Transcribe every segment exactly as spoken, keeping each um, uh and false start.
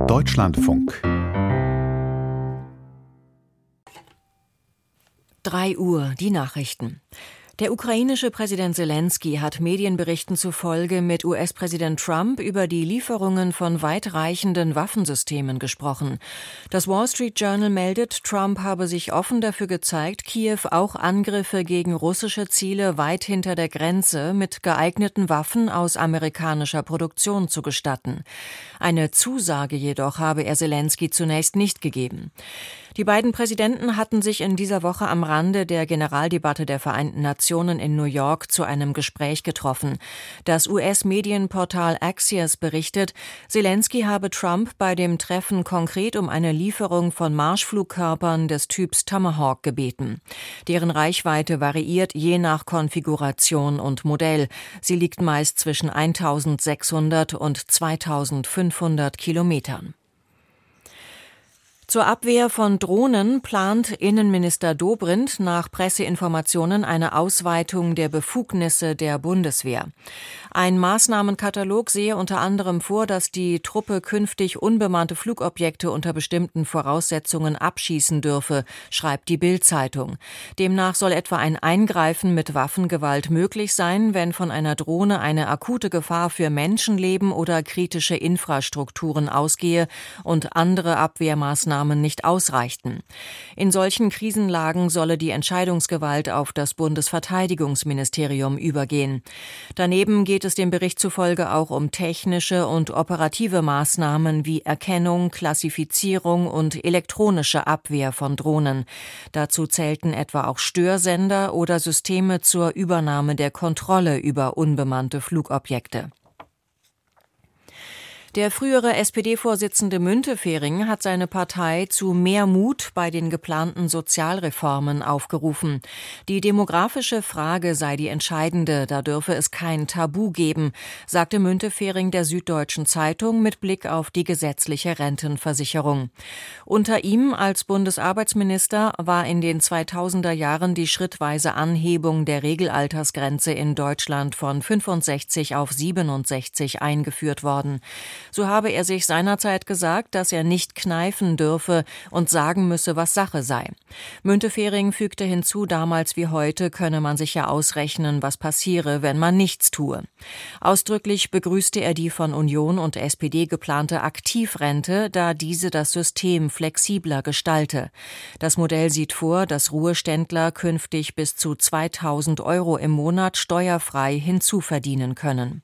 Deutschlandfunk. drei Uhr, die Nachrichten. Der ukrainische Präsident Selenskyj hat Medienberichten zufolge mit U S-Präsident Trump über die Lieferungen von weitreichenden Waffensystemen gesprochen. Das Wall Street Journal meldet, Trump habe sich offen dafür gezeigt, Kiew auch Angriffe gegen russische Ziele weit hinter der Grenze mit geeigneten Waffen aus amerikanischer Produktion zu gestatten. Eine Zusage jedoch habe er Selenskyj zunächst nicht gegeben. Die beiden Präsidenten hatten sich in dieser Woche am Rande der Generaldebatte der Vereinten Nationen in New York zu einem Gespräch getroffen. Das U S-Medienportal Axios berichtet, Selenskyj habe Trump bei dem Treffen konkret um eine Lieferung von Marschflugkörpern des Typs Tomahawk gebeten. Deren Reichweite variiert je nach Konfiguration und Modell. Sie liegt meist zwischen eintausendsechshundert und zweitausendfünfhundert Kilometern. Zur Abwehr von Drohnen plant Innenminister Dobrindt nach Presseinformationen eine Ausweitung der Befugnisse der Bundeswehr. Ein Maßnahmenkatalog sehe unter anderem vor, dass die Truppe künftig unbemannte Flugobjekte unter bestimmten Voraussetzungen abschießen dürfe, schreibt die Bild-Zeitung. Demnach soll etwa ein Eingreifen mit Waffengewalt möglich sein, wenn von einer Drohne eine akute Gefahr für Menschenleben oder kritische Infrastrukturen ausgehe und andere Abwehrmaßnahmen nicht ausreichten. In solchen Krisenlagen solle die Entscheidungsgewalt auf das Bundesverteidigungsministerium übergehen. Daneben geht es dem Bericht zufolge auch um technische und operative Maßnahmen wie Erkennung, Klassifizierung und elektronische Abwehr von Drohnen. Dazu zählten etwa auch Störsender oder Systeme zur Übernahme der Kontrolle über unbemannte Flugobjekte. Der frühere S P D-Vorsitzende Müntefering hat seine Partei zu mehr Mut bei den geplanten Sozialreformen aufgerufen. Die demografische Frage sei die entscheidende, da dürfe es kein Tabu geben, sagte Müntefering der Süddeutschen Zeitung mit Blick auf die gesetzliche Rentenversicherung. Unter ihm als Bundesarbeitsminister war in den zweitausender Jahren die schrittweise Anhebung der Regelaltersgrenze in Deutschland von fünfundsechzig auf siebenundsechzig eingeführt worden. So habe er sich seinerzeit gesagt, dass er nicht kneifen dürfe und sagen müsse, was Sache sei. Müntefering fügte hinzu, damals wie heute könne man sich ja ausrechnen, was passiere, wenn man nichts tue. Ausdrücklich begrüßte er die von Union und S P D geplante Aktivrente, da diese das System flexibler gestalte. Das Modell sieht vor, dass Ruheständler künftig bis zu zweitausend Euro im Monat steuerfrei hinzuverdienen können.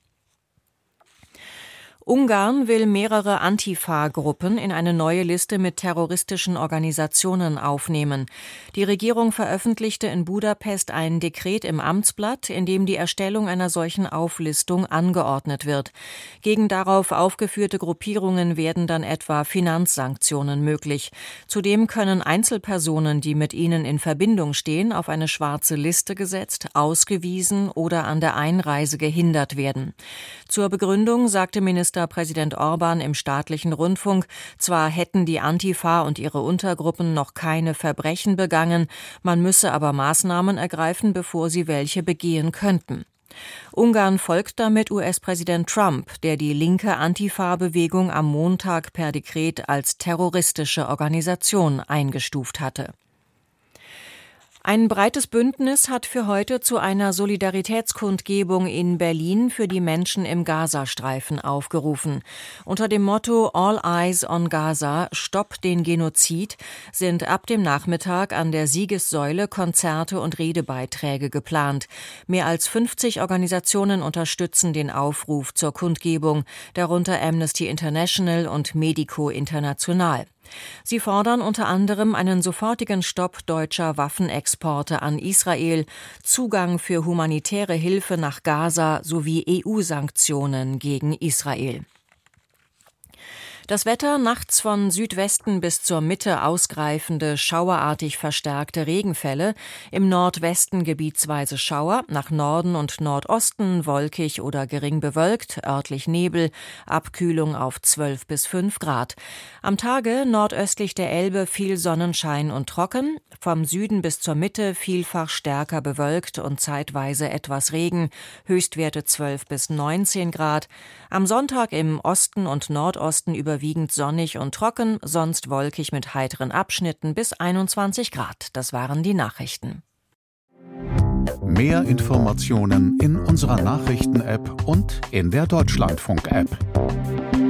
Ungarn will mehrere Antifa-Gruppen in eine neue Liste mit terroristischen Organisationen aufnehmen. Die Regierung veröffentlichte in Budapest ein Dekret im Amtsblatt, in dem die Erstellung einer solchen Auflistung angeordnet wird. Gegen darauf aufgeführte Gruppierungen werden dann etwa Finanzsanktionen möglich. Zudem können Einzelpersonen, die mit ihnen in Verbindung stehen, auf eine schwarze Liste gesetzt, ausgewiesen oder an der Einreise gehindert werden. Zur Begründung sagte Minister Ministerpräsident Orban im staatlichen Rundfunk, zwar hätten die Antifa und ihre Untergruppen noch keine Verbrechen begangen, man müsse aber Maßnahmen ergreifen, bevor sie welche begehen könnten. Ungarn folgt damit U S-Präsident Trump, der die linke Antifa-Bewegung am Montag per Dekret als terroristische Organisation eingestuft hatte. Ein breites Bündnis hat für heute zu einer Solidaritätskundgebung in Berlin für die Menschen im Gazastreifen aufgerufen. Unter dem Motto All Eyes on Gaza, Stopp den Genozid, sind ab dem Nachmittag an der Siegessäule Konzerte und Redebeiträge geplant. Mehr als fünfzig Organisationen unterstützen den Aufruf zur Kundgebung, darunter Amnesty International und Medico International. Sie fordern unter anderem einen sofortigen Stopp deutscher Waffenexporte an Israel, Zugang für humanitäre Hilfe nach Gaza sowie E U-Sanktionen gegen Israel. Das Wetter: nachts von Südwesten bis zur Mitte ausgreifende, schauerartig verstärkte Regenfälle, im Nordwesten gebietsweise Schauer, nach Norden und Nordosten wolkig oder gering bewölkt, örtlich Nebel, Abkühlung auf zwölf bis fünf Grad. Am Tage nordöstlich der Elbe viel Sonnenschein und trocken, vom Süden bis zur Mitte vielfach stärker bewölkt und zeitweise etwas Regen, Höchstwerte zwölf bis neunzehn Grad. Am Sonntag im Osten und Nordosten über überwiegend sonnig und trocken, sonst wolkig mit heiteren Abschnitten bis einundzwanzig Grad. Das waren die Nachrichten. Mehr Informationen in unserer Nachrichten-App und in der Deutschlandfunk-App.